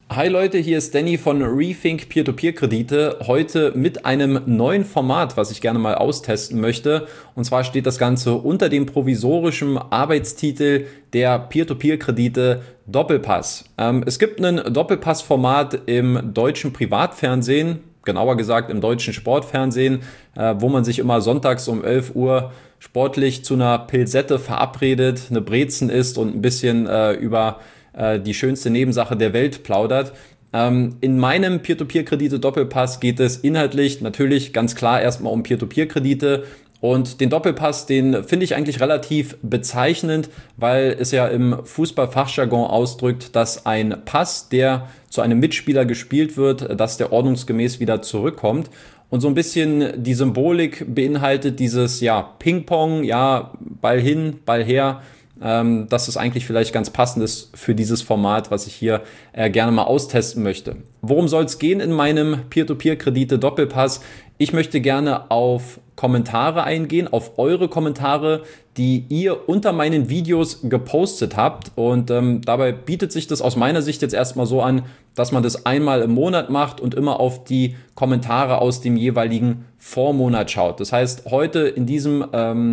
Hi Leute, hier ist Danny von Rethink Peer-to-Peer-Kredite. Heute mit einem neuen Format, was ich gerne mal austesten möchte. Und zwar steht das Ganze unter dem provisorischen Arbeitstitel der Peer-to-Peer-Kredite Doppelpass. Es gibt ein Doppelpass-Format im deutschen Privatfernsehen, genauer gesagt im deutschen Sportfernsehen, wo man sich immer sonntags um 11 Uhr sportlich zu einer Pilsette verabredet, eine Brezen isst und ein bisschen über die schönste Nebensache der Welt plaudert. In meinem Peer-to-Peer-Kredite-Doppelpass geht es inhaltlich natürlich ganz klar erstmal um Peer-to-Peer-Kredite. Und den Doppelpass, den finde ich eigentlich relativ bezeichnend, weil es ja im Fußballfachjargon ausdrückt, dass ein Pass, der zu einem Mitspieler gespielt wird, dass der ordnungsgemäß wieder zurückkommt. Und so ein bisschen die Symbolik beinhaltet dieses Ping-Pong, Ball hin, Ball her, dass es eigentlich vielleicht ganz passend ist für dieses Format, was ich hier gerne mal austesten möchte. Worum soll es gehen in meinem Peer-to-Peer-Kredite-Doppelpass? Ich möchte gerne auf Kommentare eingehen, auf eure Kommentare, die ihr unter meinen Videos gepostet habt. Und dabei bietet sich das aus meiner Sicht jetzt erstmal so an, dass man das einmal im Monat macht und immer auf die Kommentare aus dem jeweiligen Vormonat schaut. Das heißt, heute in diesem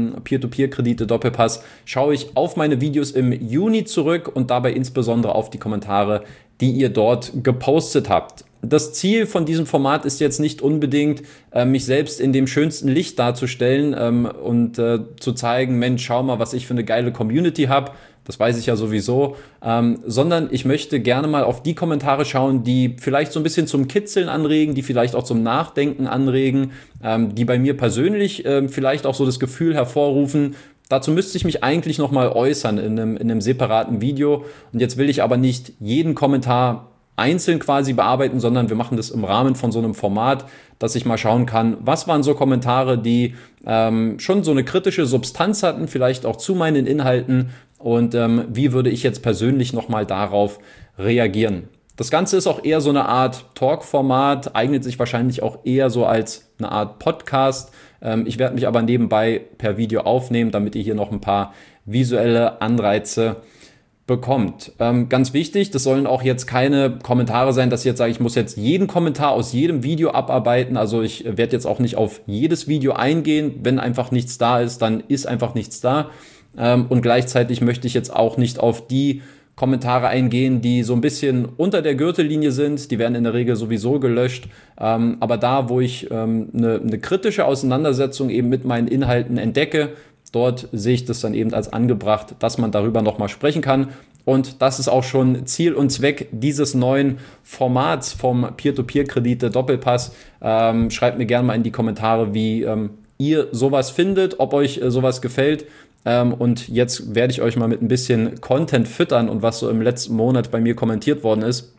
Peer-to-Peer-Kredite-Doppelpass schaue ich auf meine Videos im Juni zurück und dabei insbesondere auf die Kommentare, die ihr dort gepostet habt. Das Ziel von diesem Format ist jetzt nicht unbedingt, mich selbst in dem schönsten Licht darzustellen und zu zeigen, Mensch, schau mal, was ich für eine geile Community habe. Das weiß ich ja sowieso, sondern ich möchte gerne mal auf die Kommentare schauen, die vielleicht so ein bisschen zum Kitzeln anregen, die vielleicht auch zum Nachdenken anregen, die bei mir persönlich vielleicht auch so das Gefühl hervorrufen. Dazu müsste ich mich eigentlich nochmal äußern in einem separaten Video. Und jetzt will ich aber nicht jeden Kommentar einzeln quasi bearbeiten, sondern wir machen das im Rahmen von so einem Format, dass ich mal schauen kann, was waren so Kommentare, die schon so eine kritische Substanz hatten, vielleicht auch zu meinen Inhalten und wie würde ich jetzt persönlich nochmal darauf reagieren. Das Ganze ist auch eher so eine Art Talk-Format, eignet sich wahrscheinlich auch eher so als eine Art Podcast. Ich werde mich aber nebenbei per Video aufnehmen, damit ihr hier noch ein paar visuelle Anreize bekommt. Ganz wichtig, das sollen auch jetzt keine Kommentare sein, dass ich jetzt sage, ich muss jetzt jeden Kommentar aus jedem Video abarbeiten. Also ich werde jetzt auch nicht auf jedes Video eingehen. Wenn einfach nichts da ist, dann ist einfach nichts da. Und gleichzeitig möchte ich jetzt auch nicht auf die Kommentare eingehen, die so ein bisschen unter der Gürtellinie sind. Die werden in der Regel sowieso gelöscht. Aber da, wo ich eine kritische Auseinandersetzung eben mit meinen Inhalten entdecke, dort sehe ich das dann eben als angebracht, dass man darüber nochmal sprechen kann. Und das ist auch schon Ziel und Zweck dieses neuen Formats vom Peer-to-Peer-Kredite Doppelpass. Schreibt mir gerne mal in die Kommentare, wie ihr sowas findet, ob euch sowas gefällt. Und jetzt werde ich euch mal mit ein bisschen Content füttern und was so im letzten Monat bei mir kommentiert worden ist.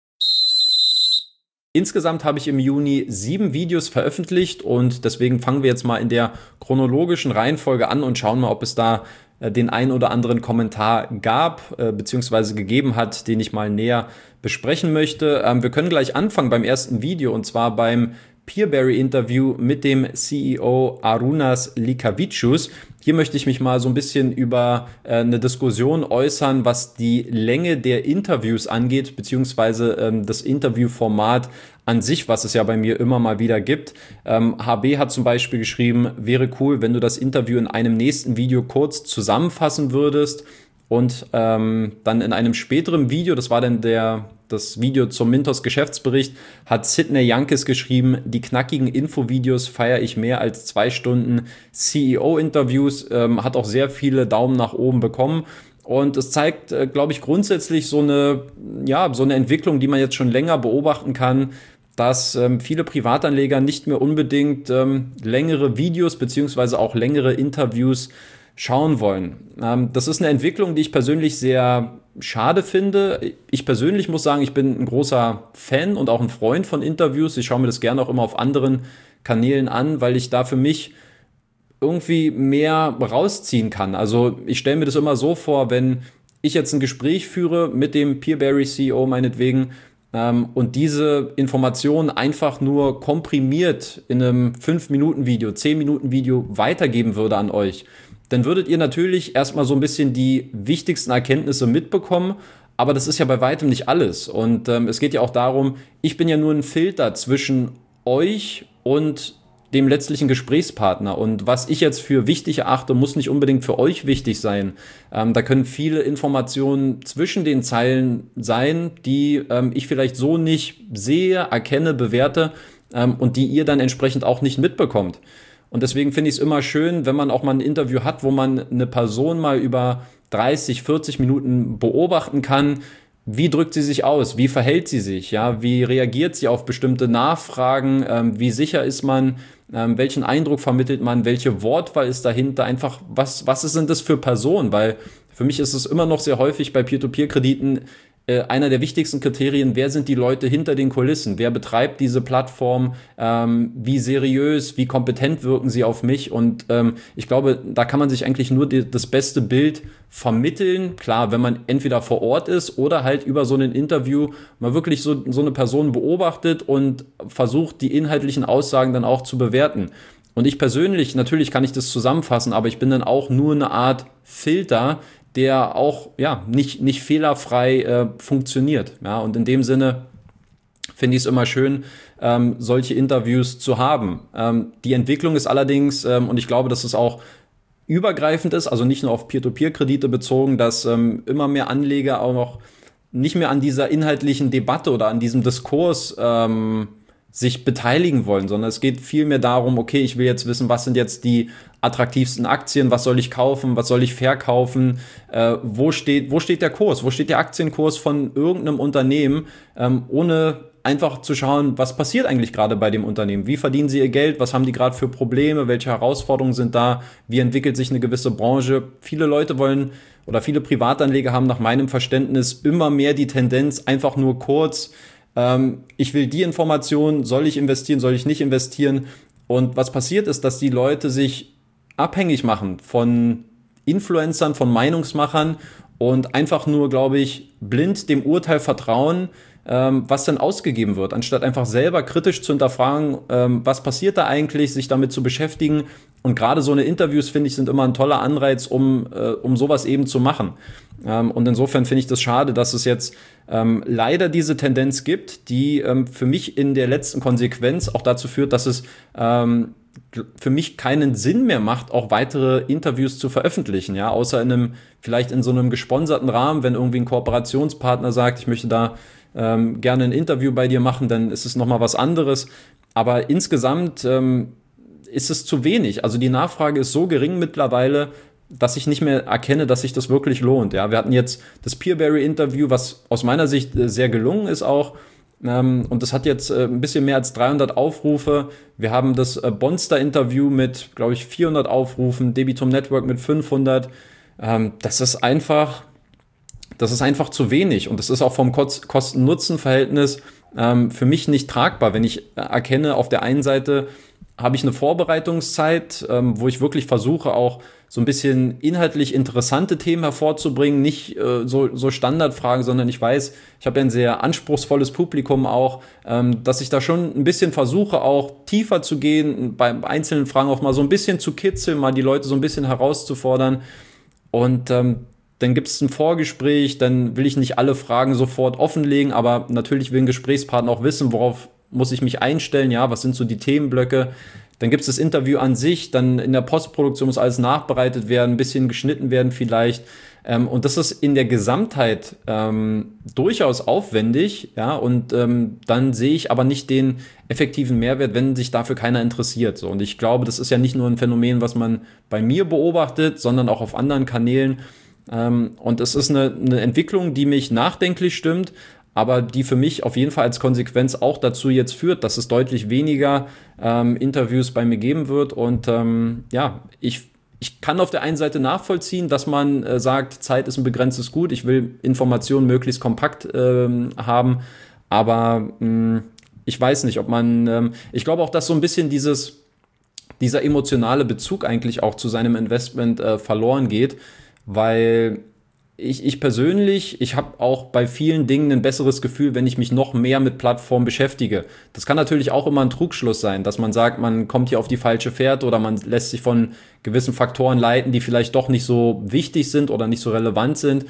Insgesamt habe ich im Juni 7 Videos veröffentlicht und deswegen fangen wir jetzt mal in der chronologischen Reihenfolge an und schauen mal, ob es da den einen oder anderen Kommentar gab bzw. gegeben hat, den ich mal näher besprechen möchte. Wir können gleich anfangen beim ersten Video und zwar beim Peerberry-Interview mit dem CEO Arunas Likavicius. Hier möchte ich mich mal so ein bisschen über eine Diskussion äußern, was die Länge der Interviews angeht, beziehungsweise das Interviewformat an sich, was es ja bei mir immer mal wieder gibt. HB hat zum Beispiel geschrieben, wäre cool, wenn du das Interview in einem nächsten Video kurz zusammenfassen würdest und dann in einem späteren Video, das war dann das Video zum Mintos Geschäftsbericht, hat Sidney Jankes geschrieben, die knackigen Infovideos feiere ich mehr als 2 Stunden CEO-Interviews, hat auch sehr viele Daumen nach oben bekommen. Und es zeigt, glaube ich, grundsätzlich so eine Entwicklung, die man jetzt schon länger beobachten kann, dass viele Privatanleger nicht mehr unbedingt längere Videos beziehungsweise auch längere Interviews schauen wollen. Das ist eine Entwicklung, die ich persönlich sehr schade finde. Ich persönlich muss sagen, ich bin ein großer Fan und auch ein Freund von Interviews. Ich schaue mir das gerne auch immer auf anderen Kanälen an, weil ich da für mich irgendwie mehr rausziehen kann. Also ich stelle mir das immer so vor, wenn ich jetzt ein Gespräch führe mit dem Peerberry CEO meinetwegen und diese Informationen einfach nur komprimiert in einem 5-Minuten-Video, 10-Minuten-Video weitergeben würde an euch, dann würdet ihr natürlich erstmal so ein bisschen die wichtigsten Erkenntnisse mitbekommen, Aber das ist ja bei weitem nicht alles. Und es geht ja auch darum, ich bin ja nur ein Filter zwischen euch und dem letztlichen Gesprächspartner. Und was ich jetzt für wichtig erachte, muss nicht unbedingt für euch wichtig sein. Da können viele Informationen zwischen den Zeilen sein, die ich vielleicht so nicht sehe, erkenne, bewerte und die ihr dann entsprechend auch nicht mitbekommt. Und deswegen finde ich es immer schön, wenn man auch mal ein Interview hat, wo man eine Person mal über 30, 40 Minuten beobachten kann. Wie drückt sie sich aus? Wie verhält sie sich? Ja, wie reagiert sie auf bestimmte Nachfragen? Wie sicher ist man? Welchen Eindruck vermittelt man? Welche Wortwahl ist dahinter? Einfach, was sind das für Personen? Weil für mich ist es immer noch sehr häufig bei Peer-to-Peer-Krediten einer der wichtigsten Kriterien, wer sind die Leute hinter den Kulissen? Wer betreibt diese Plattform? Wie seriös, wie kompetent wirken sie auf mich? Und ich glaube, da kann man sich eigentlich nur das beste Bild vermitteln. Klar, wenn man entweder vor Ort ist oder halt über so ein Interview mal wirklich so eine Person beobachtet und versucht, die inhaltlichen Aussagen dann auch zu bewerten. Und ich persönlich, natürlich kann ich das zusammenfassen, aber ich bin dann auch nur eine Art Filter, der auch nicht fehlerfrei funktioniert. Ja, und in dem Sinne finde ich es immer schön, solche Interviews zu haben. Die Entwicklung ist allerdings, und ich glaube, dass es auch übergreifend ist, also nicht nur auf Peer-to-Peer-Kredite bezogen, dass immer mehr Anleger auch noch nicht mehr an dieser inhaltlichen Debatte oder an diesem Diskurs sich beteiligen wollen, sondern es geht vielmehr darum, okay, ich will jetzt wissen, was sind jetzt die attraktivsten Aktien, was soll ich kaufen, was soll ich verkaufen, wo steht der Kurs, wo steht der Aktienkurs von irgendeinem Unternehmen, ohne einfach zu schauen, was passiert eigentlich gerade bei dem Unternehmen, wie verdienen sie ihr Geld, was haben die gerade für Probleme, welche Herausforderungen sind da, wie entwickelt sich eine gewisse Branche. Viele Leute wollen oder viele Privatanleger haben nach meinem Verständnis immer mehr die Tendenz, einfach nur kurz, ich will die Information, soll ich investieren, soll ich nicht investieren? Und was passiert ist, dass die Leute sich abhängig machen von Influencern, von Meinungsmachern und einfach nur, glaube ich, blind dem Urteil vertrauen, was dann ausgegeben wird, anstatt einfach selber kritisch zu hinterfragen, was passiert da eigentlich, sich damit zu beschäftigen. Und gerade so eine Interviews, finde ich, sind immer ein toller Anreiz, um sowas eben zu machen. Und insofern finde ich das schade, dass es jetzt leider diese Tendenz gibt, die für mich in der letzten Konsequenz auch dazu führt, dass es für mich keinen Sinn mehr macht, auch weitere Interviews zu veröffentlichen, ja, außer vielleicht in so einem gesponserten Rahmen, wenn irgendwie ein Kooperationspartner sagt, ich möchte da gerne ein Interview bei dir machen, dann ist es nochmal was anderes. Aber insgesamt ist es zu wenig. Also die Nachfrage ist so gering mittlerweile, dass ich nicht mehr erkenne, dass sich das wirklich lohnt. Ja, wir hatten jetzt das Peerberry-Interview, was aus meiner Sicht sehr gelungen ist auch. Und das hat jetzt ein bisschen mehr als 300 Aufrufe. Wir haben das Bonster-Interview mit, glaube ich, 400 Aufrufen, Debitum Network mit 500. Das ist einfach zu wenig. Und das ist auch vom Kosten-Nutzen-Verhältnis für mich nicht tragbar, wenn ich erkenne, auf der einen Seite habe ich eine Vorbereitungszeit, wo ich wirklich versuche, auch so ein bisschen inhaltlich interessante Themen hervorzubringen, nicht so Standardfragen, sondern ich weiß, ich habe ja ein sehr anspruchsvolles Publikum auch, dass ich da schon ein bisschen versuche, auch tiefer zu gehen, bei einzelnen Fragen auch mal so ein bisschen zu kitzeln, mal die Leute so ein bisschen herauszufordern. Und dann gibt es ein Vorgespräch, dann will ich nicht alle Fragen sofort offenlegen, aber natürlich will ein Gesprächspartner auch wissen, worauf muss ich mich einstellen, ja, was sind so die Themenblöcke. Dann gibt es das Interview an sich, dann in der Postproduktion muss alles nachbereitet werden, ein bisschen geschnitten werden vielleicht. Und das ist in der Gesamtheit durchaus aufwendig, ja, und dann sehe ich aber nicht den effektiven Mehrwert, wenn sich dafür keiner interessiert. So. Und ich glaube, das ist ja nicht nur ein Phänomen, was man bei mir beobachtet, sondern auch auf anderen Kanälen. Und es ist eine Entwicklung, die mich nachdenklich stimmt, aber die für mich auf jeden Fall als Konsequenz auch dazu jetzt führt, dass es deutlich weniger Interviews bei mir geben wird. Und ich kann auf der einen Seite nachvollziehen, dass man sagt, Zeit ist ein begrenztes Gut, ich will Informationen möglichst kompakt haben, aber ich weiß nicht, ob man, ich glaube auch, dass so ein bisschen dieser emotionale Bezug eigentlich auch zu seinem Investment verloren geht, weil ich persönlich, ich habe auch bei vielen Dingen ein besseres Gefühl, wenn ich mich noch mehr mit Plattformen beschäftige. Das kann natürlich auch immer ein Trugschluss sein, dass man sagt, man kommt hier auf die falsche Fährte oder man lässt sich von gewissen Faktoren leiten, die vielleicht doch nicht so wichtig sind oder nicht so relevant sind.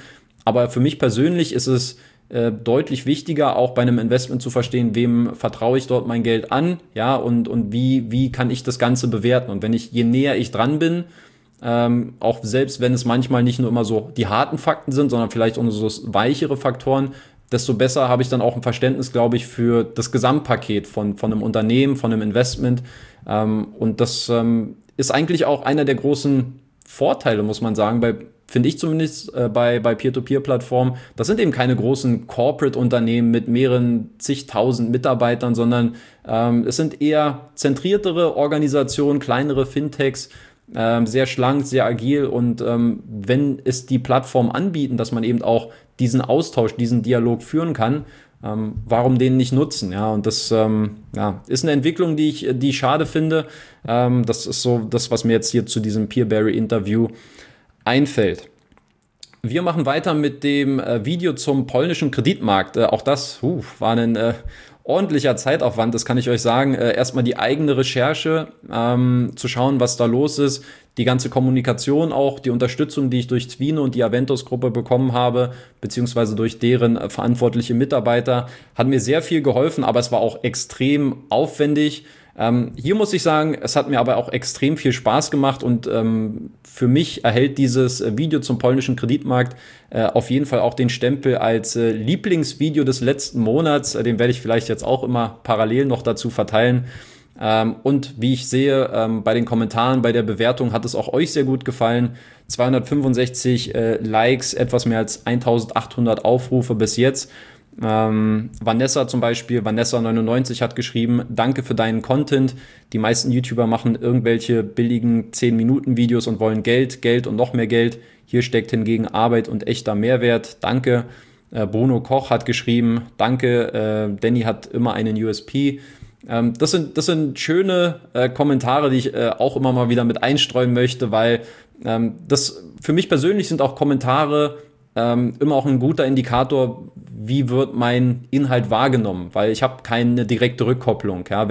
Aber für mich persönlich ist es deutlich wichtiger, auch bei einem Investment zu verstehen, wem vertraue ich dort mein Geld an, ja, und wie kann ich das Ganze bewerten. Und je näher ich dran bin, auch selbst wenn es manchmal nicht nur immer so die harten Fakten sind, sondern vielleicht auch so weichere Faktoren, desto besser habe ich dann auch ein Verständnis, glaube ich, für das Gesamtpaket von einem Unternehmen, von einem Investment. Und das ist eigentlich auch einer der großen Vorteile, muss man sagen, finde ich zumindest, bei Peer-to-Peer-Plattformen. Das sind eben keine großen Corporate-Unternehmen mit mehreren zigtausend Mitarbeitern, sondern es sind eher zentriertere Organisationen, kleinere Fintechs, sehr schlank, sehr agil, und wenn es die Plattform anbieten, dass man eben auch diesen Austausch, diesen Dialog führen kann, warum den nicht nutzen? Ja, und das ist eine Entwicklung, die ich schade finde. Das ist so das, was mir jetzt hier zu diesem Peerberry-Interview einfällt. Wir machen weiter mit dem Video zum polnischen Kreditmarkt. Auch das war ein ordentlicher Zeitaufwand, das kann ich euch sagen. Erstmal die eigene Recherche, zu schauen, was da los ist. Die ganze Kommunikation auch, die Unterstützung, die ich durch Twino und die Aventus-Gruppe bekommen habe, beziehungsweise durch deren verantwortliche Mitarbeiter, hat mir sehr viel geholfen, aber es war auch extrem aufwendig. Hier muss ich sagen, es hat mir aber auch extrem viel Spaß gemacht, und für mich erhält dieses Video zum polnischen Kreditmarkt auf jeden Fall auch den Stempel als Lieblingsvideo des letzten Monats. Den werde ich vielleicht jetzt auch immer parallel noch dazu verteilen. Und wie ich sehe, bei den Kommentaren, bei der Bewertung hat es auch euch sehr gut gefallen. 265 Likes, etwas mehr als 1800 Aufrufe bis jetzt. Vanessa zum Beispiel, Vanessa99 hat geschrieben: Danke für deinen Content. Die meisten YouTuber machen irgendwelche billigen 10-Minuten-Videos und wollen Geld und noch mehr Geld. Hier steckt hingegen Arbeit und echter Mehrwert. Danke. Bruno Koch hat geschrieben: Danke, Danny hat immer einen USP. Das sind schöne Kommentare, die ich auch immer mal wieder mit einstreuen möchte, weil das für mich persönlich sind auch Kommentare immer auch ein guter Indikator, wie wird mein Inhalt wahrgenommen, weil ich habe keine direkte Rückkopplung. Ja,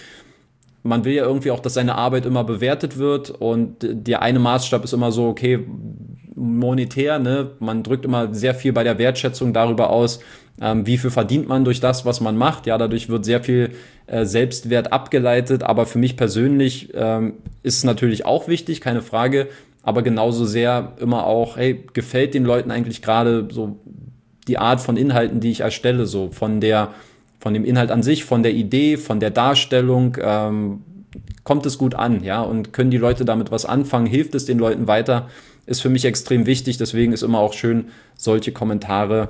man will ja irgendwie auch, dass seine Arbeit immer bewertet wird, und der eine Maßstab ist immer so, okay, monetär, ne? Man drückt immer sehr viel bei der Wertschätzung darüber aus, wie viel verdient man durch das, was man macht. Ja, dadurch wird sehr viel Selbstwert abgeleitet, aber für mich persönlich ist es natürlich auch wichtig, keine Frage, aber genauso sehr immer auch, hey, gefällt den Leuten eigentlich gerade so die Art von Inhalten, die ich erstelle, so von dem Inhalt an sich, von der Idee, von der Darstellung, kommt es gut an, ja, und können die Leute damit was anfangen, hilft es den Leuten weiter, ist für mich extrem wichtig, deswegen ist immer auch schön, solche Kommentare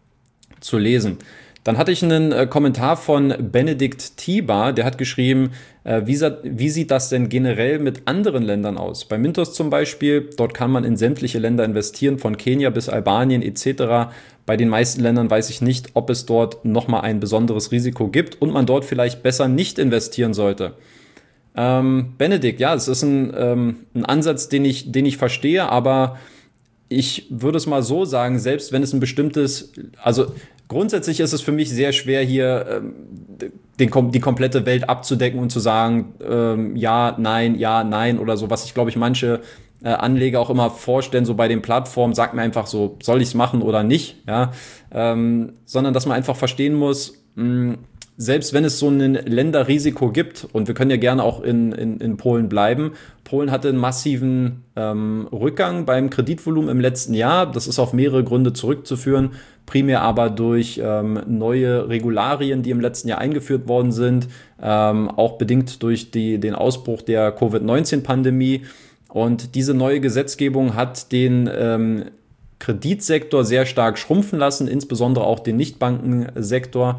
zu lesen. Dann hatte ich einen Kommentar von Benedikt Tiber, der hat geschrieben, wie sieht das denn generell mit anderen Ländern aus? Bei Mintos zum Beispiel, dort kann man in sämtliche Länder investieren, von Kenia bis Albanien etc. Bei den meisten Ländern weiß ich nicht, ob es dort nochmal ein besonderes Risiko gibt und man dort vielleicht besser nicht investieren sollte. Benedikt, ja, es ist ein Ansatz, den ich verstehe, aber ich würde es mal so sagen, selbst wenn es ein bestimmtes, also grundsätzlich ist es für mich sehr schwer, hier die komplette Welt abzudecken und zu sagen, ja, nein oder so, was ich glaube ich manche Anleger auch immer vorstellen, so bei den Plattformen, sagt mir einfach so, soll ich es machen oder nicht, ja, sondern dass man einfach verstehen muss, selbst wenn es so ein Länderrisiko gibt, und wir können ja gerne auch in Polen bleiben, Polen hatte einen massiven Rückgang beim Kreditvolumen im letzten Jahr. Das ist auf mehrere Gründe zurückzuführen, primär aber durch neue Regularien, die im letzten Jahr eingeführt worden sind, auch bedingt durch den Ausbruch der Covid-19-Pandemie. Und diese neue Gesetzgebung hat den Kreditsektor sehr stark schrumpfen lassen, insbesondere auch den Nichtbankensektor.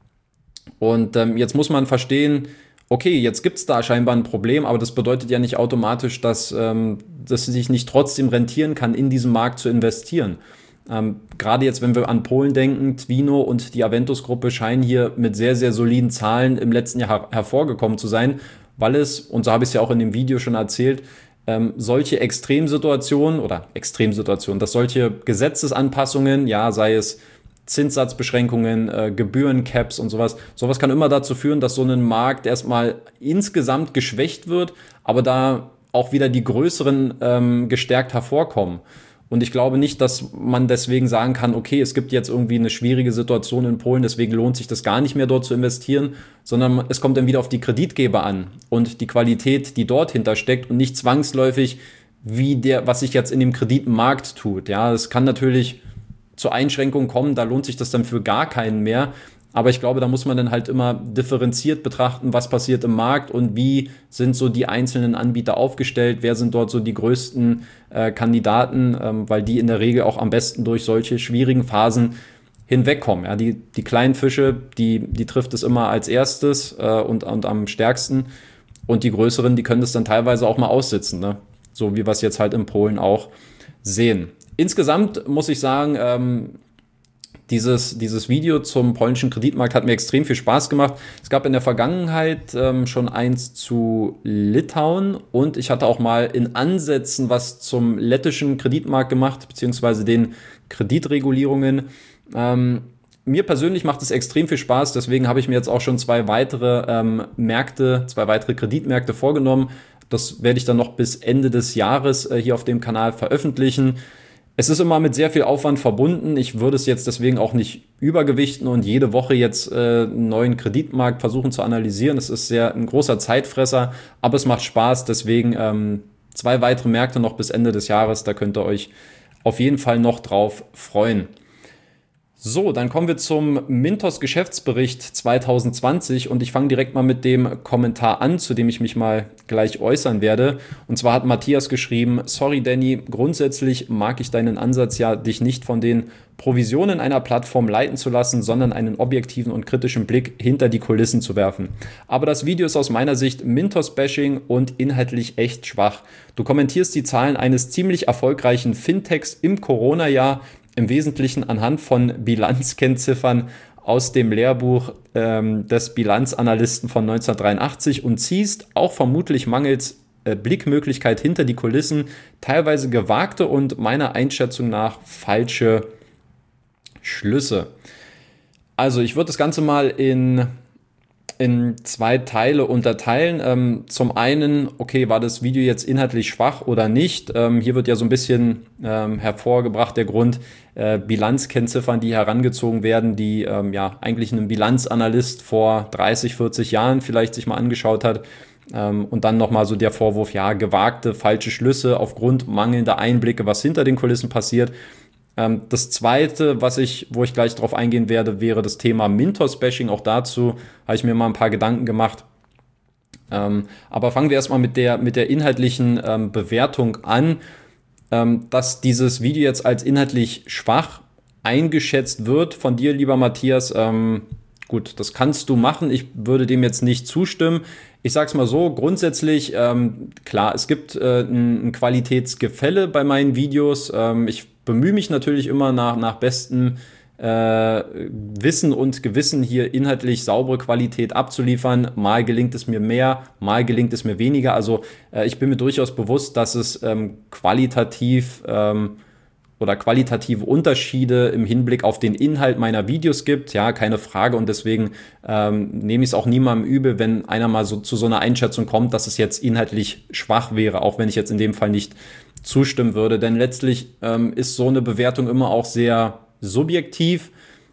Und jetzt muss man verstehen, okay, jetzt gibt es da scheinbar ein Problem, aber das bedeutet ja nicht automatisch, dass es sich nicht trotzdem rentieren kann, in diesen Markt zu investieren. Gerade jetzt, wenn wir an Polen denken, Twino und die Aventus-Gruppe scheinen hier mit sehr, sehr soliden Zahlen im letzten Jahr hervorgekommen zu sein, weil es, und so habe ich es ja auch in dem Video schon erzählt, solche Extremsituationen, dass solche Gesetzesanpassungen, ja, sei es Zinssatzbeschränkungen, Gebührencaps und sowas kann immer dazu führen, dass so ein Markt erstmal insgesamt geschwächt wird, aber da auch wieder die größeren gestärkt hervorkommen. Und ich glaube nicht, dass man deswegen sagen kann, okay, es gibt jetzt irgendwie eine schwierige Situation in Polen, deswegen lohnt sich das gar nicht mehr dort zu investieren, sondern es kommt dann wieder auf die Kreditgeber an und die Qualität, die dort hintersteckt und nicht zwangsläufig, was sich jetzt in dem Kreditmarkt tut. Ja, es kann natürlich zu Einschränkungen kommen, da lohnt sich das dann für gar keinen mehr. Aber ich glaube, da muss man dann halt immer differenziert betrachten, was passiert im Markt und wie sind so die einzelnen Anbieter aufgestellt, wer sind dort so die größten Kandidaten, weil die in der Regel auch am besten durch solche schwierigen Phasen hinwegkommen. Ja, die kleinen Fische, die trifft es immer als erstes und am stärksten und die größeren, die können das dann teilweise auch mal aussitzen, ne? So wie wir es jetzt halt in Polen auch sehen. Insgesamt muss ich sagen, dieses Video zum polnischen Kreditmarkt hat mir extrem viel Spaß gemacht. Es gab in der Vergangenheit schon eins zu Litauen und ich hatte auch mal in Ansätzen was zum lettischen Kreditmarkt gemacht, beziehungsweise den Kreditregulierungen. Mir persönlich macht es extrem viel Spaß, deswegen habe ich mir jetzt auch schon zwei weitere Kreditmärkte vorgenommen. Das werde ich dann noch bis Ende des Jahres hier auf dem Kanal veröffentlichen. Es ist immer mit sehr viel Aufwand verbunden. Ich würde es jetzt deswegen auch nicht übergewichten und jede Woche jetzt einen neuen Kreditmarkt versuchen zu analysieren. Es ist ein großer Zeitfresser, aber es macht Spaß. Deswegen 2 weitere Märkte noch bis Ende des Jahres. Da könnt ihr euch auf jeden Fall noch drauf freuen. So, dann kommen wir zum Mintos Geschäftsbericht 2020 und ich fange direkt mal mit dem Kommentar an, zu dem ich mich mal gleich äußern werde. Und zwar hat Matthias geschrieben: Sorry Danny, grundsätzlich mag ich deinen Ansatz ja, dich nicht von den Provisionen einer Plattform leiten zu lassen, sondern einen objektiven und kritischen Blick hinter die Kulissen zu werfen. Aber das Video ist aus meiner Sicht Mintos-Bashing und inhaltlich echt schwach. Du kommentierst die Zahlen eines ziemlich erfolgreichen Fintechs im Corona-Jahr, im Wesentlichen anhand von Bilanzkennziffern aus dem Lehrbuch des Bilanzanalysten von 1983 und ziehst auch vermutlich mangels Blickmöglichkeit hinter die Kulissen teilweise gewagte und meiner Einschätzung nach falsche Schlüsse. Also ich würde das Ganze mal in 2 Teile unterteilen. Zum einen, okay, war das Video jetzt inhaltlich schwach oder nicht? Hier wird ja so ein bisschen hervorgebracht der Grund, Bilanzkennziffern, die herangezogen werden, die eigentlich ein Bilanzanalyst vor 30, 40 Jahren vielleicht sich mal angeschaut hat. Und dann nochmal so der Vorwurf, ja, gewagte, falsche Schlüsse aufgrund mangelnder Einblicke, was hinter den Kulissen passiert. Das zweite, wo ich gleich drauf eingehen werde, wäre das Thema Mintos-Bashing. Auch dazu habe ich mir mal ein paar Gedanken gemacht. Aber fangen wir erstmal mit der inhaltlichen Bewertung an, dass dieses Video jetzt als inhaltlich schwach eingeschätzt wird von dir, lieber Matthias. Gut, das kannst du machen. Ich würde dem jetzt nicht zustimmen. Ich sage es mal so, grundsätzlich, klar, es gibt ein Qualitätsgefälle bei meinen Videos. Ich bemühe mich natürlich immer nach bestem Wissen und Gewissen hier inhaltlich saubere Qualität abzuliefern. Mal gelingt es mir mehr, mal gelingt es mir weniger. Also ich bin mir durchaus bewusst, dass es qualitative Unterschiede im Hinblick auf den Inhalt meiner Videos gibt. Ja, keine Frage. Und deswegen nehme ich es auch niemandem übel, wenn einer mal so zu so einer Einschätzung kommt, dass es jetzt inhaltlich schwach wäre, auch wenn ich jetzt in dem Fall nicht zustimmen würde. Denn letztlich ist so eine Bewertung immer auch sehr subjektiv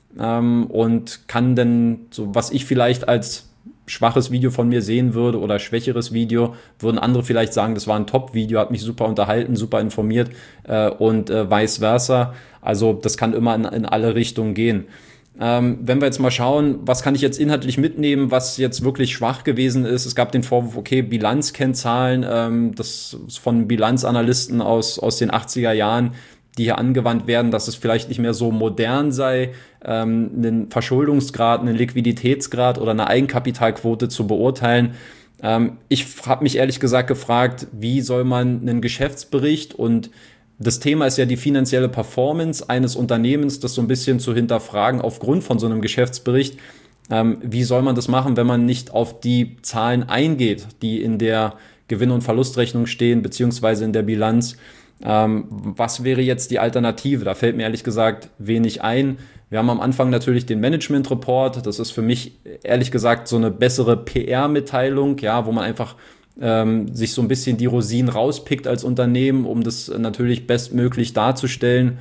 und kann dann, so was ich vielleicht als schwaches Video von mir sehen würde oder schwächeres Video, würden andere vielleicht sagen, das war ein Top-Video, hat mich super unterhalten, super informiert und vice versa. Also das kann immer in alle Richtungen gehen. Wenn wir jetzt mal schauen, was kann ich jetzt inhaltlich mitnehmen, was jetzt wirklich schwach gewesen ist. Es gab den Vorwurf, okay, Bilanzkennzahlen, das ist von Bilanzanalysten aus den 80er Jahren, die hier angewandt werden, dass es vielleicht nicht mehr so modern sei, einen Verschuldungsgrad, einen Liquiditätsgrad oder eine Eigenkapitalquote zu beurteilen. Ich habe mich ehrlich gesagt gefragt, wie soll man einen Geschäftsbericht, und das Thema ist ja die finanzielle Performance eines Unternehmens, das so ein bisschen zu hinterfragen aufgrund von so einem Geschäftsbericht. Wie soll man das machen, wenn man nicht auf die Zahlen eingeht, die in der Gewinn- und Verlustrechnung stehen, beziehungsweise in der Bilanz? Was wäre jetzt die Alternative? Da fällt mir ehrlich gesagt wenig ein. Wir haben am Anfang natürlich den Management Report. Das ist für mich ehrlich gesagt so eine bessere PR-Mitteilung, ja, wo man einfach sich so ein bisschen die Rosinen rauspickt als Unternehmen, um das natürlich bestmöglich darzustellen.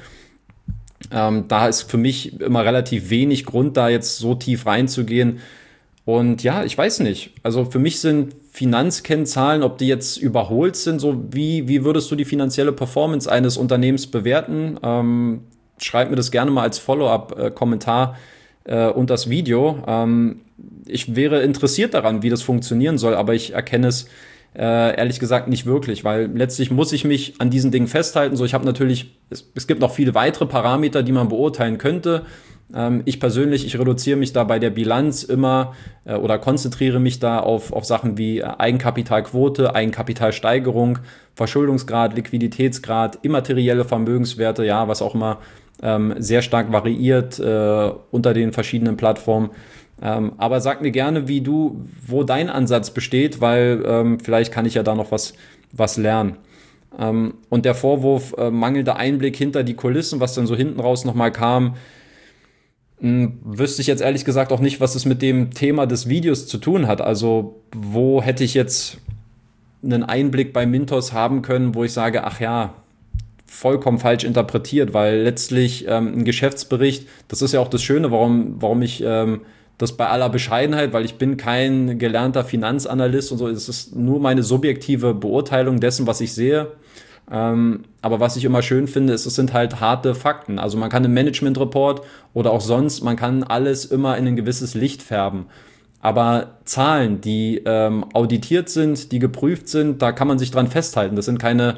Da ist für mich immer relativ wenig Grund, da jetzt so tief reinzugehen. Und ja, ich weiß nicht. Also für mich sind Finanzkennzahlen, ob die jetzt überholt sind, so wie würdest du die finanzielle Performance eines Unternehmens bewerten? Schreib mir das gerne mal als Follow-up-Kommentar unter das Video. Ich wäre interessiert daran, wie das funktionieren soll, aber ich erkenne es ehrlich gesagt nicht wirklich, weil letztlich muss ich mich an diesen Dingen festhalten. So, ich habe natürlich, es gibt noch viele weitere Parameter, die man beurteilen könnte. Ich persönlich, ich reduziere mich da bei der Bilanz immer oder konzentriere mich da auf Sachen wie Eigenkapitalquote, Eigenkapitalsteigerung, Verschuldungsgrad, Liquiditätsgrad, immaterielle Vermögenswerte, ja, was auch immer sehr stark variiert unter den verschiedenen Plattformen. Aber sag mir gerne, wo dein Ansatz besteht, weil vielleicht kann ich ja da noch was lernen. Und der Vorwurf, mangelnder Einblick hinter die Kulissen, was dann so hinten raus nochmal kam, wüsste ich jetzt ehrlich gesagt auch nicht, was es mit dem Thema des Videos zu tun hat. Also wo hätte ich jetzt einen Einblick bei Mintos haben können, wo ich sage, ach ja, vollkommen falsch interpretiert, weil letztlich ein Geschäftsbericht, das ist ja auch das Schöne, warum ich das bei aller Bescheidenheit, weil ich bin kein gelernter Finanzanalyst und so, es ist nur meine subjektive Beurteilung dessen, was ich sehe. Aber was ich immer schön finde, es sind halt harte Fakten. Also man kann im Management-Report oder auch sonst, man kann alles immer in ein gewisses Licht färben. Aber Zahlen, die auditiert sind, die geprüft sind, da kann man sich dran festhalten. Das sind keine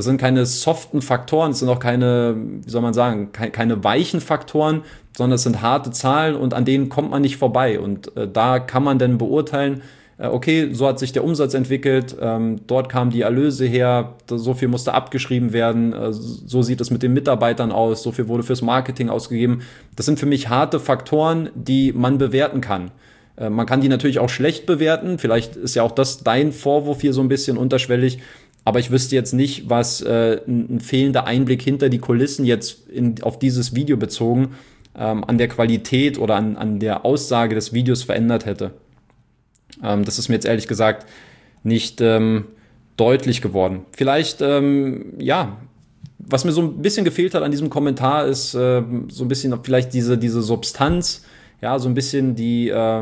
soften Faktoren, das sind auch keine, wie soll man sagen, keine weichen Faktoren, sondern es sind harte Zahlen und an denen kommt man nicht vorbei. Und da kann man dann beurteilen, okay, so hat sich der Umsatz entwickelt, dort kamen die Erlöse her, so viel musste abgeschrieben werden, so sieht es mit den Mitarbeitern aus, so viel wurde fürs Marketing ausgegeben. Das sind für mich harte Faktoren, die man bewerten kann. Man kann die natürlich auch schlecht bewerten, vielleicht ist ja auch das dein Vorwurf hier so ein bisschen unterschwellig, aber ich wüsste jetzt nicht, was ein fehlender Einblick hinter die Kulissen jetzt auf dieses Video bezogen an der Qualität oder an der Aussage des Videos verändert hätte. Das ist mir jetzt ehrlich gesagt nicht deutlich geworden. Vielleicht, ja, was mir so ein bisschen gefehlt hat an diesem Kommentar ist so ein bisschen vielleicht diese Substanz, ja, so ein bisschen so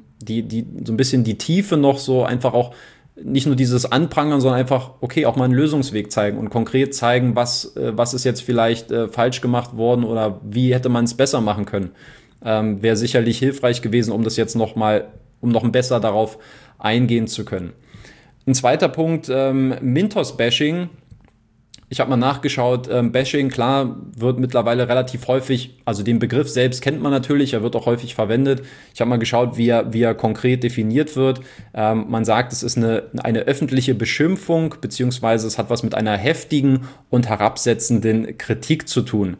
ein bisschen die Tiefe noch, so einfach auch nicht nur dieses Anprangern, sondern einfach, okay, auch mal einen Lösungsweg zeigen und konkret zeigen, was ist jetzt vielleicht falsch gemacht worden oder wie hätte man es besser machen können. Wäre sicherlich hilfreich gewesen, um das jetzt noch besser darauf eingehen zu können. Ein zweiter Punkt, Mintos-Bashing. Ich habe mal nachgeschaut, Bashing, klar, wird mittlerweile relativ häufig, also den Begriff selbst kennt man natürlich, er wird auch häufig verwendet. Ich habe mal geschaut, wie er konkret definiert wird. Man sagt, es ist eine öffentliche Beschimpfung, beziehungsweise es hat was mit einer heftigen und herabsetzenden Kritik zu tun.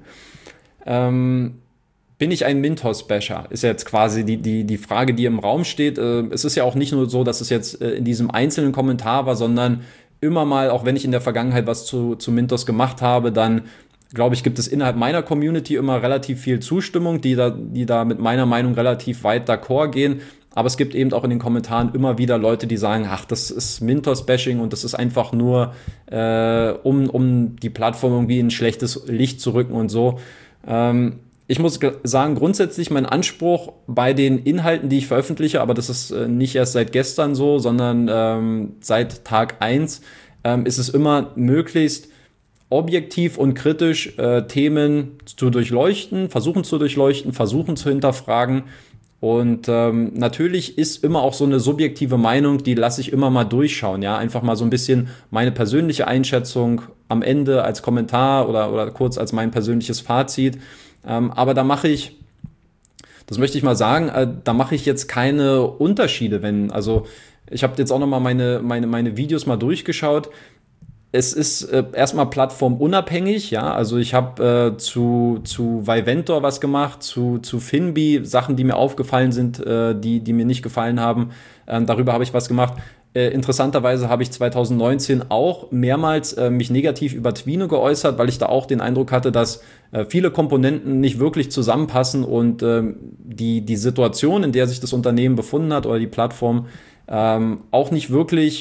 Bin ich ein Mintos-Basher? Ist jetzt quasi die Frage, die im Raum steht. Es ist ja auch nicht nur so, dass es jetzt in diesem einzelnen Kommentar war, sondern immer mal, auch wenn ich in der Vergangenheit was zu Mintos gemacht habe, dann, glaube ich, gibt es innerhalb meiner Community immer relativ viel Zustimmung, die da mit meiner Meinung relativ weit d'accord gehen. Aber es gibt eben auch in den Kommentaren immer wieder Leute, die sagen, ach, das ist Mintos-Bashing und das ist einfach nur, um die Plattform irgendwie in ein schlechtes Licht zu rücken und so. Ich muss sagen, grundsätzlich mein Anspruch bei den Inhalten, die ich veröffentliche, aber das ist nicht erst seit gestern so, sondern seit Tag 1, ist es immer möglichst objektiv und kritisch Themen zu durchleuchten, versuchen zu hinterfragen. Und natürlich ist immer auch so eine subjektive Meinung, die lasse ich immer mal durchschauen, ja, einfach mal so ein bisschen meine persönliche Einschätzung am Ende als Kommentar oder kurz als mein persönliches Fazit. Aber da mache ich, das möchte ich mal sagen, da mache ich jetzt keine Unterschiede, also ich habe jetzt auch nochmal meine Videos mal durchgeschaut. Es ist erstmal plattformunabhängig, ja, also ich habe zu Viventor was gemacht, zu Finbi, Sachen, die mir aufgefallen sind, die mir nicht gefallen haben, darüber habe ich was gemacht. Interessanterweise habe ich 2019 auch mehrmals mich negativ über Twino geäußert, weil ich da auch den Eindruck hatte, dass viele Komponenten nicht wirklich zusammenpassen und die Situation, in der sich das Unternehmen befunden hat oder die Plattform, auch nicht wirklich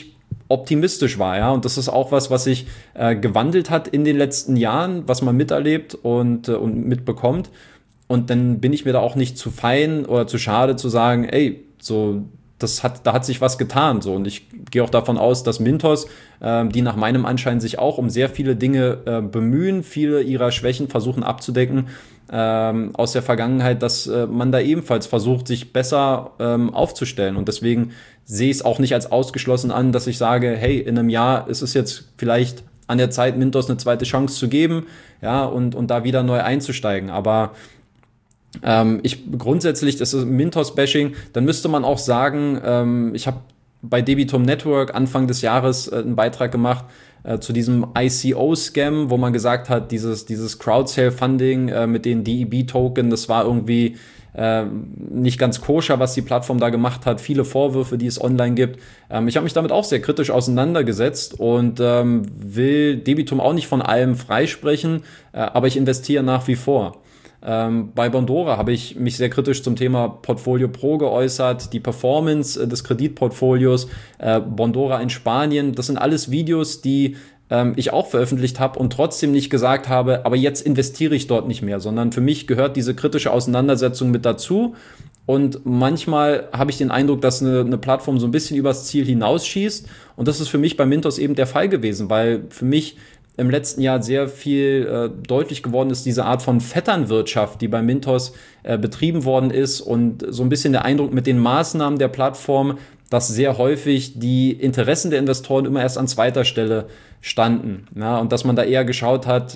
optimistisch war, ja. Und das ist auch was sich gewandelt hat in den letzten Jahren, was man miterlebt und mitbekommt. Und dann bin ich mir da auch nicht zu fein oder zu schade zu sagen, ey, so, da hat sich was getan. So. Und ich gehe auch davon aus, dass Mintos, die nach meinem Anschein sich auch um sehr viele Dinge bemühen, viele ihrer Schwächen versuchen abzudecken, aus der Vergangenheit, dass man da ebenfalls versucht, sich besser aufzustellen. Und deswegen sehe ich es auch nicht als ausgeschlossen an, dass ich sage, hey, in einem Jahr ist es jetzt vielleicht an der Zeit, Mintos eine zweite Chance zu geben, ja, und da wieder neu einzusteigen. Aber grundsätzlich, das ist Mintos-Bashing, dann müsste man auch sagen, ich habe bei Debitum Network Anfang des Jahres einen Beitrag gemacht zu diesem ICO-Scam, wo man gesagt hat, dieses Crowd-Sale-Funding mit den DEB-Token, das war irgendwie nicht ganz koscher, was die Plattform da gemacht hat. Viele Vorwürfe, die es online gibt. Ich habe mich damit auch sehr kritisch auseinandergesetzt und will Debitum auch nicht von allem freisprechen, aber ich investiere nach wie vor. Bei Bondora habe ich mich sehr kritisch zum Thema Portfolio Pro geäußert, die Performance des Kreditportfolios, Bondora in Spanien. Das sind alles Videos, die ich auch veröffentlicht habe und trotzdem nicht gesagt habe, aber jetzt investiere ich dort nicht mehr, sondern für mich gehört diese kritische Auseinandersetzung mit dazu. Und manchmal habe ich den Eindruck, dass eine Plattform so ein bisschen übers Ziel hinausschießt. Und das ist für mich bei Mintos eben der Fall gewesen, weil für mich im letzten Jahr sehr viel deutlich geworden ist, diese Art von Vetternwirtschaft, die bei Mintos betrieben worden ist und so ein bisschen der Eindruck mit den Maßnahmen der Plattform, dass sehr häufig die Interessen der Investoren immer erst an zweiter Stelle standen. Ja, und dass man da eher geschaut hat,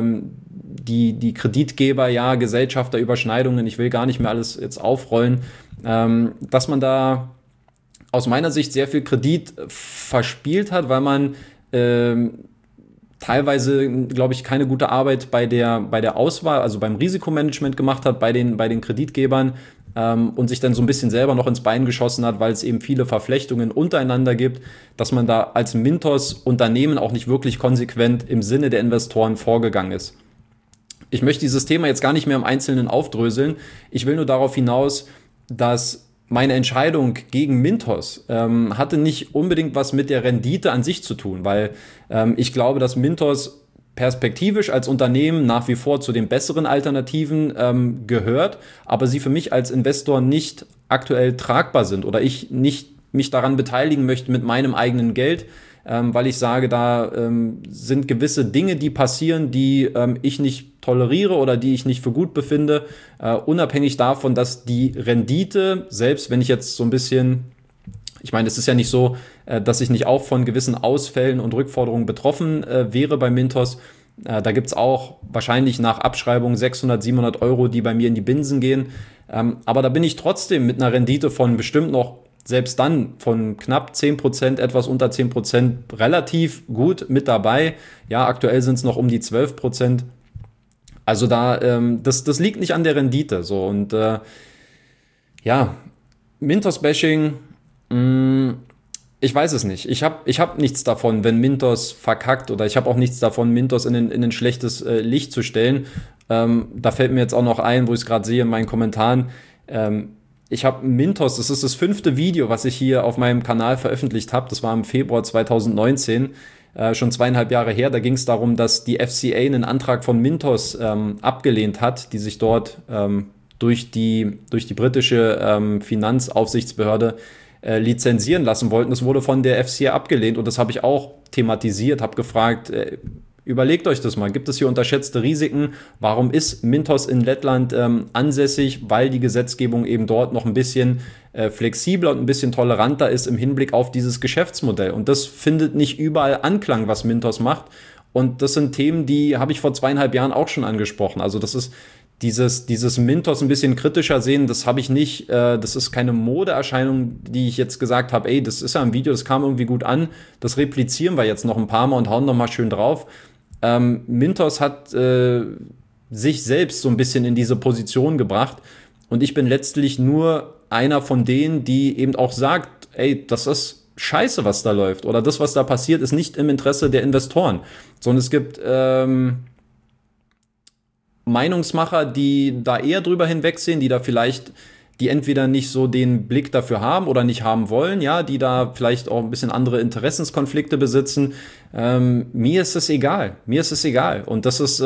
die Kreditgeber, ja, Gesellschafterüberschneidungen, ich will gar nicht mehr alles jetzt aufrollen, dass man da aus meiner Sicht sehr viel Kredit verspielt hat, weil man teilweise, glaube ich, keine gute Arbeit bei der Auswahl, also beim Risikomanagement gemacht hat, bei den Kreditgebern und sich dann so ein bisschen selber noch ins Bein geschossen hat, weil es eben viele Verflechtungen untereinander gibt, dass man da als Mintos-Unternehmen auch nicht wirklich konsequent im Sinne der Investoren vorgegangen ist. Ich möchte dieses Thema jetzt gar nicht mehr im Einzelnen aufdröseln. Ich will nur darauf hinaus, dass meine Entscheidung gegen Mintos hatte nicht unbedingt was mit der Rendite an sich zu tun, weil ich glaube, dass Mintos perspektivisch als Unternehmen nach wie vor zu den besseren Alternativen gehört, aber sie für mich als Investor nicht aktuell tragbar sind oder ich nicht mich daran beteiligen möchte mit meinem eigenen Geld, weil ich sage, da sind gewisse Dinge, die passieren, die ich nicht toleriere oder die ich nicht für gut befinde, unabhängig davon, dass die Rendite, selbst wenn ich jetzt so ein bisschen, ich meine, es ist ja nicht so, dass ich nicht auch von gewissen Ausfällen und Rückforderungen betroffen wäre bei Mintos. Da gibt's auch wahrscheinlich nach Abschreibung 600, 700 Euro, die bei mir in die Binsen gehen. Aber da bin ich trotzdem mit einer Rendite von bestimmt noch, selbst dann von knapp 10%, etwas unter 10% relativ gut mit dabei. Ja, aktuell sind es noch um die 12%. Also das liegt nicht an der Rendite. So. Und ja, Mintos-Bashing, ich weiß es nicht. Ich hab nichts davon, wenn Mintos verkackt, oder ich habe auch nichts davon, Mintos in ein schlechtes Licht zu stellen. Da fällt mir jetzt auch noch ein, wo ich es gerade sehe in meinen Kommentaren, ich habe Mintos, das ist das 5. Video, was ich hier auf meinem Kanal veröffentlicht habe. Das war im Februar 2019, schon 2,5 Jahre her. Da ging es darum, dass die FCA einen Antrag von Mintos abgelehnt hat, die sich dort durch die britische Finanzaufsichtsbehörde lizenzieren lassen wollten. Das wurde von der FCA abgelehnt und das habe ich auch thematisiert, habe gefragt, überlegt euch das mal, gibt es hier unterschätzte Risiken? Warum ist Mintos in Lettland ansässig? Weil die Gesetzgebung eben dort noch ein bisschen flexibler und ein bisschen toleranter ist im Hinblick auf dieses Geschäftsmodell. Und das findet nicht überall Anklang, was Mintos macht. Und das sind Themen, die habe ich vor 2,5 Jahren auch schon angesprochen. Also das ist dieses Mintos ein bisschen kritischer sehen, das habe ich nicht, das ist keine Modeerscheinung, die ich jetzt gesagt habe, ey, das ist ja ein Video, das kam irgendwie gut an, das replizieren wir jetzt noch ein paar Mal und hauen noch mal schön drauf. Mintos hat sich selbst so ein bisschen in diese Position gebracht und ich bin letztlich nur einer von denen, die eben auch sagt, ey, das ist scheiße, was da läuft, oder das, was da passiert, ist nicht im Interesse der Investoren, sondern es gibt Meinungsmacher, die da eher drüber hinwegsehen, die da vielleicht die entweder nicht so den Blick dafür haben oder nicht haben wollen, ja, die da vielleicht auch ein bisschen andere Interessenskonflikte besitzen. Mir ist es egal. Mir ist es egal. Und das ist,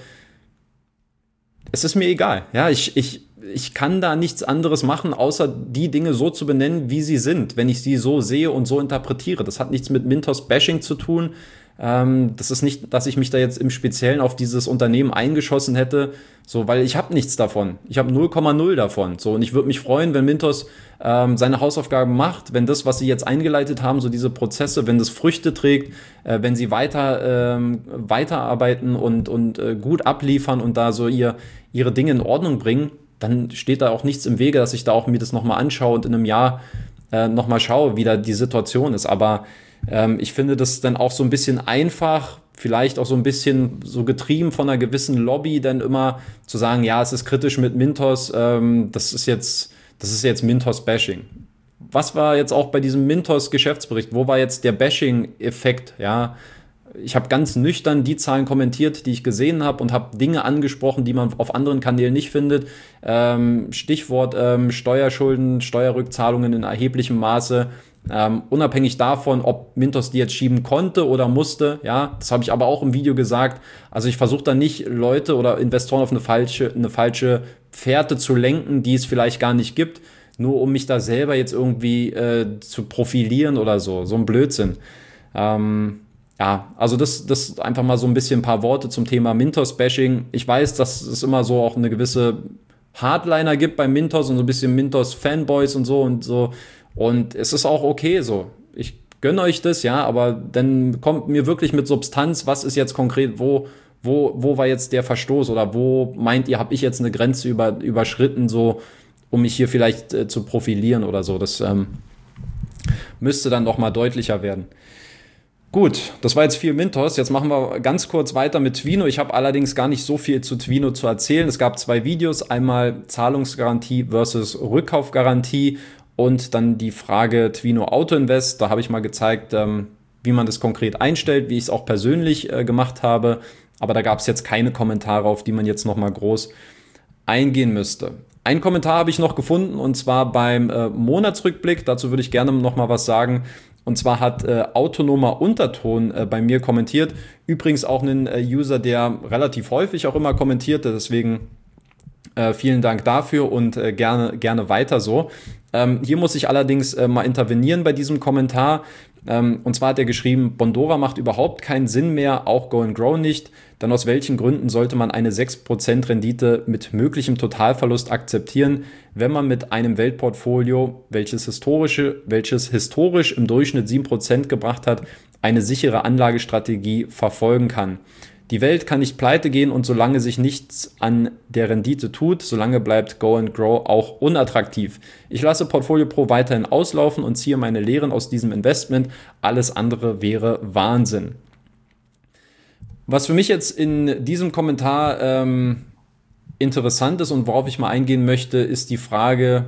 es ist mir egal. Ja, ich kann da nichts anderes machen, außer die Dinge so zu benennen, wie sie sind, wenn ich sie so sehe und so interpretiere. Das hat nichts mit Mintos-Bashing zu tun. Das ist nicht, dass ich mich da jetzt im Speziellen auf dieses Unternehmen eingeschossen hätte, so, weil ich habe nichts davon. Ich habe 0,0 davon. So, und ich würde mich freuen, wenn Mintos seine Hausaufgaben macht, wenn das, was sie jetzt eingeleitet haben, so diese Prozesse, wenn das Früchte trägt, wenn sie weiterarbeiten und gut abliefern und da so ihre Dinge in Ordnung bringen, dann steht da auch nichts im Wege, dass ich da auch mir das nochmal anschaue und in einem Jahr nochmal schaue, wie da die Situation ist. Aber ich finde das dann auch so ein bisschen einfach, vielleicht auch so ein bisschen so getrieben von einer gewissen Lobby, dann immer zu sagen, ja, es ist kritisch mit Mintos, das ist jetzt Mintos-Bashing. Was war jetzt auch bei diesem Mintos-Geschäftsbericht? Wo war jetzt der Bashing-Effekt? Ja, ich habe ganz nüchtern die Zahlen kommentiert, die ich gesehen habe und habe Dinge angesprochen, die man auf anderen Kanälen nicht findet. Stichwort Steuerschulden, Steuerrückzahlungen in erheblichem Maße. Unabhängig davon, ob Mintos die jetzt schieben konnte oder musste, ja, das habe ich aber auch im Video gesagt. Also ich versuche da nicht Leute oder Investoren auf eine falsche Fährte zu lenken, die es vielleicht gar nicht gibt, nur um mich da selber jetzt irgendwie zu profilieren oder so ein Blödsinn. Ja, also das einfach mal so ein bisschen ein paar Worte zum Thema Mintos-Bashing. Ich weiß, dass es immer so auch eine gewisse Hardliner gibt bei Mintos und so ein bisschen Mintos-Fanboys und so. Und es ist auch okay so. Ich gönne euch das, ja, aber dann kommt mir wirklich mit Substanz, was ist jetzt konkret, wo war jetzt der Verstoß oder wo meint ihr, habe ich jetzt eine Grenze überschritten, so, um mich hier vielleicht zu profilieren oder so. Das müsste dann noch mal deutlicher werden. Gut, das war jetzt viel Mintos. Jetzt machen wir ganz kurz weiter mit Twino. Ich habe allerdings gar nicht so viel zu Twino zu erzählen. Es gab 2 Videos, einmal Zahlungsgarantie versus Rückkaufgarantie und dann die Frage Twino Auto Invest. Da habe ich mal gezeigt, wie man das konkret einstellt, wie ich es auch persönlich gemacht habe. Aber da gab es jetzt keine Kommentare, auf die man jetzt noch mal groß eingehen müsste. Einen Kommentar habe ich noch gefunden und zwar beim Monatsrückblick. Dazu würde ich gerne noch mal was sagen. Und zwar hat autonomer Unterton bei mir kommentiert. Übrigens auch ein User, der relativ häufig auch immer kommentierte. Deswegen vielen Dank dafür und gerne weiter so. Hier muss ich allerdings mal intervenieren bei diesem Kommentar. Und zwar hat er geschrieben, Bondora macht überhaupt keinen Sinn mehr, auch Go and Grow nicht. Dann aus welchen Gründen sollte man eine 6% Rendite mit möglichem Totalverlust akzeptieren, wenn man mit einem Weltportfolio, welches historisch im Durchschnitt 7% gebracht hat, eine sichere Anlagestrategie verfolgen kann. Die Welt kann nicht pleite gehen und solange sich nichts an der Rendite tut, solange bleibt Go and Grow auch unattraktiv. Ich lasse Portfolio Pro weiterhin auslaufen und ziehe meine Lehren aus diesem Investment. Alles andere wäre Wahnsinn. Was für mich jetzt in diesem Kommentar interessant ist und worauf ich mal eingehen möchte, ist die Frage,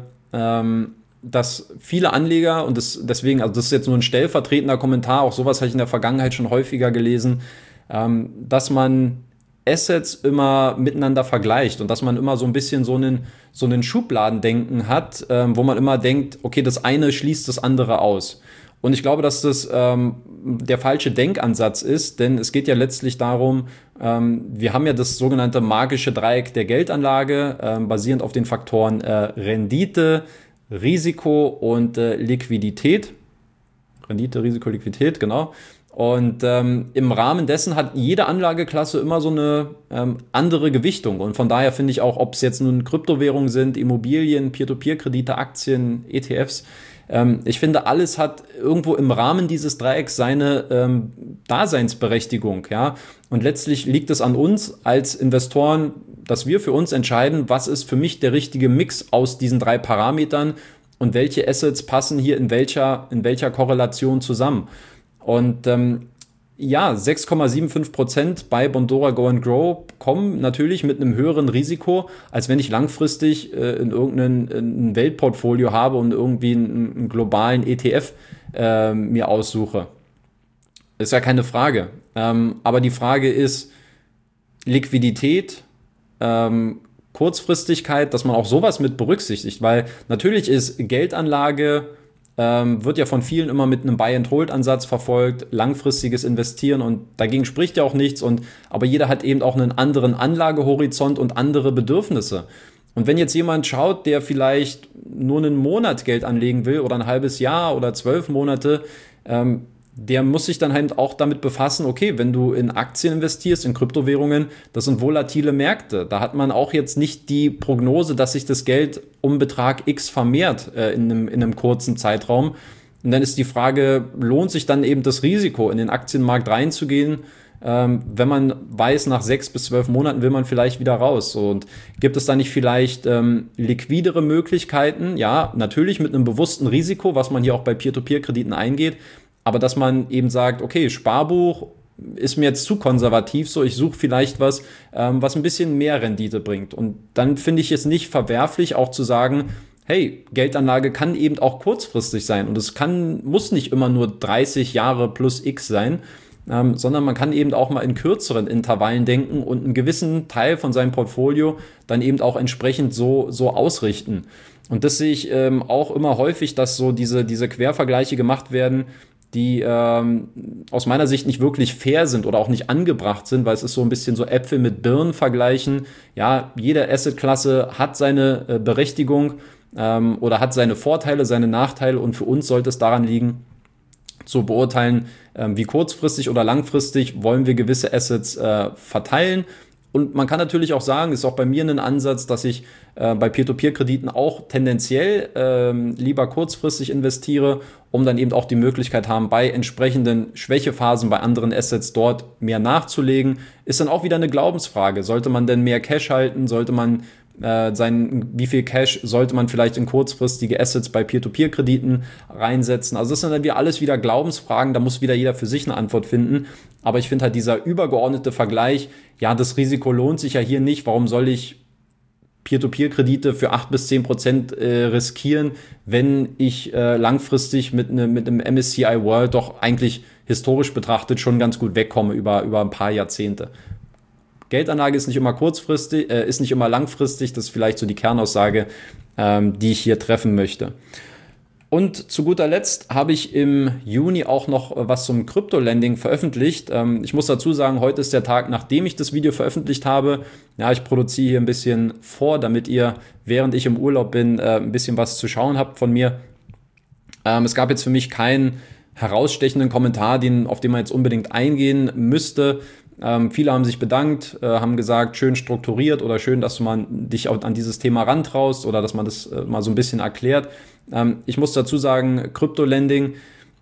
dass viele Anleger, und deswegen, also das ist jetzt nur ein stellvertretender Kommentar, auch sowas habe ich in der Vergangenheit schon häufiger gelesen, dass man Assets immer miteinander vergleicht und dass man immer so ein bisschen so einen Schubladendenken hat, wo man immer denkt, okay, das eine schließt das andere aus. Und ich glaube, dass das der falsche Denkansatz ist, denn es geht ja letztlich darum, wir haben ja das sogenannte magische Dreieck der Geldanlage, basierend auf den Faktoren Rendite, Risiko und Liquidität. Rendite, Risiko, Liquidität, genau. Und im Rahmen dessen hat jede Anlageklasse immer so eine andere Gewichtung. Und von daher finde ich auch, ob es jetzt nun Kryptowährungen sind, Immobilien, Peer-to-Peer-Kredite, Aktien, ETFs, ich finde, alles hat irgendwo im Rahmen dieses Dreiecks seine Daseinsberechtigung. Ja? Und letztlich liegt es an uns als Investoren, dass wir für uns entscheiden, was ist für mich der richtige Mix aus diesen 3 Parametern und welche Assets passen hier in welcher Korrelation zusammen. Und 6,75% bei Bondora Go and Grow kommen natürlich mit einem höheren Risiko, als wenn ich langfristig in irgendein Weltportfolio habe und irgendwie einen globalen ETF mir aussuche. Ist ja keine Frage. Aber die Frage ist Liquidität, Kurzfristigkeit, dass man auch sowas mit berücksichtigt, weil natürlich ist Geldanlage, wird ja von vielen immer mit einem Buy-and-Hold-Ansatz verfolgt, langfristiges Investieren, und dagegen spricht ja auch nichts, aber jeder hat eben auch einen anderen Anlagehorizont und andere Bedürfnisse. Und wenn jetzt jemand schaut, der vielleicht nur einen Monat Geld anlegen will oder ein halbes Jahr oder 12 Monate, der muss sich dann halt auch damit befassen, okay, wenn du in Aktien investierst, in Kryptowährungen, das sind volatile Märkte. Da hat man auch jetzt nicht die Prognose, dass sich das Geld um Betrag X vermehrt in einem kurzen Zeitraum. Und dann ist die Frage, lohnt sich dann eben das Risiko, in den Aktienmarkt reinzugehen, wenn man weiß, nach 6 bis 12 Monaten will man vielleicht wieder raus. Und gibt es da nicht vielleicht liquidere Möglichkeiten? Ja, natürlich mit einem bewussten Risiko, was man hier auch bei Peer-to-Peer-Krediten eingeht, aber dass man eben sagt, okay, Sparbuch ist mir jetzt zu konservativ, so ich suche vielleicht was, was ein bisschen mehr Rendite bringt. Und dann finde ich es nicht verwerflich, auch zu sagen, hey, Geldanlage kann eben auch kurzfristig sein und es muss nicht immer nur 30 Jahre plus X sein, sondern man kann eben auch mal in kürzeren Intervallen denken und einen gewissen Teil von seinem Portfolio dann eben auch entsprechend so ausrichten. Und das sehe ich auch immer häufig, dass so diese Quervergleiche gemacht werden, die aus meiner Sicht nicht wirklich fair sind oder auch nicht angebracht sind, weil es ist so ein bisschen so Äpfel mit Birnen vergleichen. Ja, jede Assetklasse hat seine Berechtigung oder hat seine Vorteile, seine Nachteile, und für uns sollte es daran liegen, zu beurteilen, wie kurzfristig oder langfristig wollen wir gewisse Assets verteilen. Und man kann natürlich auch sagen, ist auch bei mir ein Ansatz, dass ich bei Peer-to-Peer-Krediten auch tendenziell lieber kurzfristig investiere, um dann eben auch die Möglichkeit haben, bei entsprechenden Schwächephasen bei anderen Assets dort mehr nachzulegen. Ist dann auch wieder eine Glaubensfrage. Sollte man denn mehr Cash halten? Sollte man wie viel Cash sollte man vielleicht in kurzfristige Assets bei Peer-to-Peer-Krediten reinsetzen? Also das sind dann wieder Glaubensfragen, da muss wieder jeder für sich eine Antwort finden. Aber ich finde halt dieser übergeordnete Vergleich, ja, das Risiko lohnt sich ja hier nicht, warum soll ich Peer-to-Peer-Kredite für 8-10% riskieren, wenn ich langfristig mit einem MSCI World doch eigentlich historisch betrachtet schon ganz gut wegkomme über ein paar Jahrzehnte. Geldanlage ist nicht immer kurzfristig, ist nicht immer langfristig. Das ist vielleicht so die Kernaussage, die ich hier treffen möchte. Und zu guter Letzt habe ich im Juni auch noch was zum Crypto-Lending veröffentlicht. Ich muss dazu sagen, heute ist der Tag, nachdem ich das Video veröffentlicht habe. Ja, ich produziere hier ein bisschen vor, damit ihr, während ich im Urlaub bin, ein bisschen was zu schauen habt von mir. Es gab jetzt für mich keinen herausstechenden Kommentar, auf den man jetzt unbedingt eingehen müsste. Viele haben sich bedankt, haben gesagt, schön strukturiert oder schön, dass man dich auch an dieses Thema rantraust oder dass man das mal so ein bisschen erklärt. Ich muss dazu sagen, Crypto-Lending,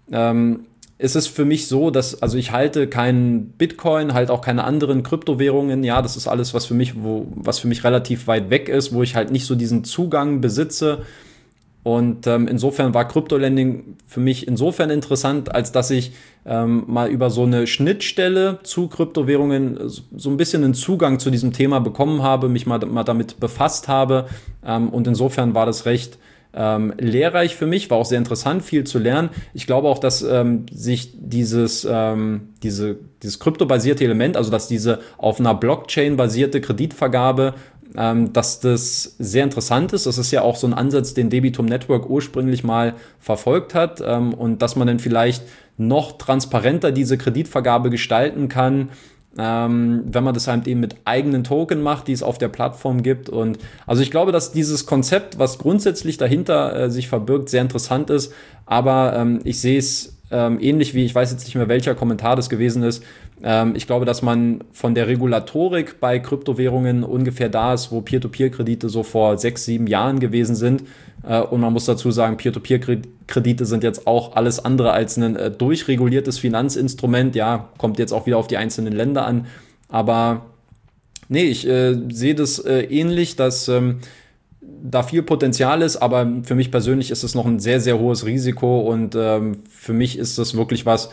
es ist für mich so, also ich halte keinen Bitcoin, halte auch keine anderen Kryptowährungen. Ja, das ist alles, was für mich relativ weit weg ist, wo ich halt nicht so diesen Zugang besitze. Und insofern war Crypto-Lending für mich insofern interessant, als dass ich mal über so eine Schnittstelle zu Kryptowährungen so ein bisschen einen Zugang zu diesem Thema bekommen habe, mich mal damit befasst habe. Und insofern war das recht lehrreich für mich, war auch sehr interessant, viel zu lernen. Ich glaube auch, dass sich dieses kryptobasierte Element, also dass diese auf einer Blockchain basierte Kreditvergabe, dass das sehr interessant ist. Das ist ja auch so ein Ansatz, den Debitum Network ursprünglich mal verfolgt hat, und dass man dann vielleicht noch transparenter diese Kreditvergabe gestalten kann, wenn man das halt eben mit eigenen Token macht, die es auf der Plattform gibt. Und also ich glaube, dass dieses Konzept, was grundsätzlich dahinter sich verbirgt, sehr interessant ist. Aber ich sehe es ähnlich wie, ich weiß jetzt nicht mehr, welcher Kommentar das gewesen ist. Ich glaube, dass man von der Regulatorik bei Kryptowährungen ungefähr da ist, wo Peer-to-Peer-Kredite so vor 6-7 Jahren gewesen sind. Und man muss dazu sagen, Peer-to-Peer-Kredite sind jetzt auch alles andere als ein durchreguliertes Finanzinstrument. Ja, kommt jetzt auch wieder auf die einzelnen Länder an. Aber nee, ich sehe das ähnlich, dass da viel Potenzial ist, aber für mich persönlich ist es noch ein sehr, sehr hohes Risiko, und für mich ist das wirklich was,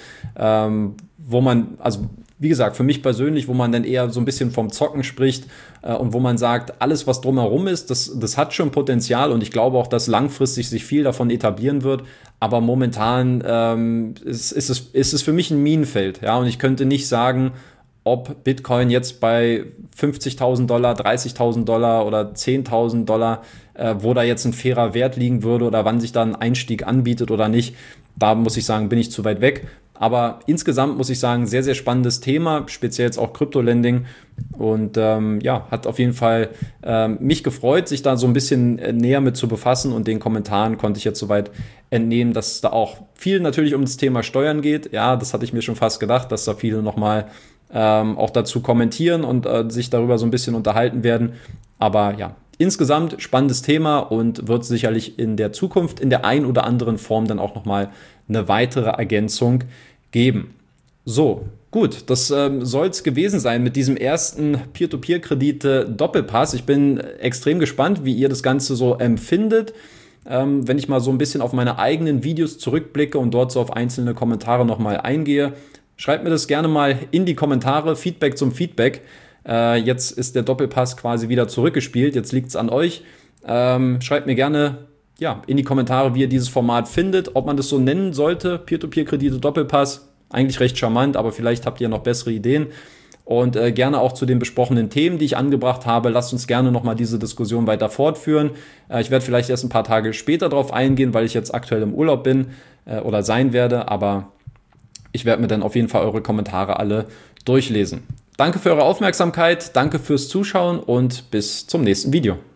wo man, also wie gesagt, für mich persönlich, wo man dann eher so ein bisschen vom Zocken spricht und wo man sagt, alles, was drumherum ist, das hat schon Potenzial, und ich glaube auch, dass langfristig sich viel davon etablieren wird, aber momentan ist es für mich ein Minenfeld, ja, und ich könnte nicht sagen, ob Bitcoin jetzt bei $50.000, $30.000 oder $10.000, wo da jetzt ein fairer Wert liegen würde oder wann sich da ein Einstieg anbietet oder nicht. Da muss ich sagen, bin ich zu weit weg. Aber insgesamt muss ich sagen, sehr, sehr spannendes Thema, speziell jetzt auch Crypto-Lending. Und hat auf jeden Fall mich gefreut, sich da so ein bisschen näher mit zu befassen. Und den Kommentaren konnte ich jetzt soweit entnehmen, dass es da auch viel natürlich um das Thema Steuern geht. Ja, das hatte ich mir schon fast gedacht, dass da viele nochmal auch dazu kommentieren und sich darüber so ein bisschen unterhalten werden. Aber ja, insgesamt spannendes Thema und wird sicherlich in der Zukunft in der ein oder anderen Form dann auch nochmal eine weitere Ergänzung geben. So, gut, das soll es gewesen sein mit diesem ersten Peer-to-Peer-Kredite-Doppelpass. Ich bin extrem gespannt, wie ihr das Ganze so empfindet. Wenn ich mal so ein bisschen auf meine eigenen Videos zurückblicke und dort so auf einzelne Kommentare nochmal eingehe, schreibt mir das gerne mal in die Kommentare, Feedback zum Feedback. Jetzt ist der Doppelpass quasi wieder zurückgespielt, jetzt liegt es an euch. Schreibt mir gerne in die Kommentare, wie ihr dieses Format findet, ob man das so nennen sollte, Peer-to-Peer-Kredite Doppelpass, eigentlich recht charmant, aber vielleicht habt ihr noch bessere Ideen. Und gerne auch zu den besprochenen Themen, die ich angebracht habe. Lasst uns gerne nochmal diese Diskussion weiter fortführen. Ich werde vielleicht erst ein paar Tage später darauf eingehen, weil ich jetzt aktuell im Urlaub bin oder sein werde, aber ich werde mir dann auf jeden Fall eure Kommentare alle durchlesen. Danke für eure Aufmerksamkeit, danke fürs Zuschauen und bis zum nächsten Video.